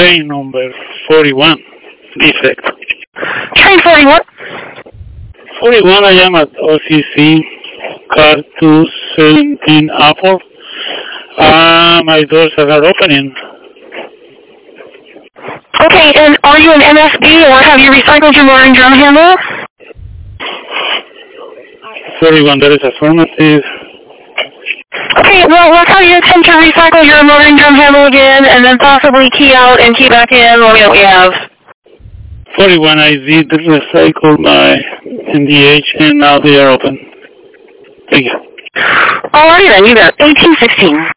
train number 41, defect. Train 41? 41, I am at OCC, car 217 Apple. My doors are not opening. Okay, and are you an MSB or have you recycled your motor and drum handle? 41, that is affirmative. Okay, well, let's have you attempt to recycle your motor and drum handle again and then possibly key out and key back in. Let me know what you have. 41, I did recycle my NDH and now they are open. Thank you. Alrighty then, you got 1816.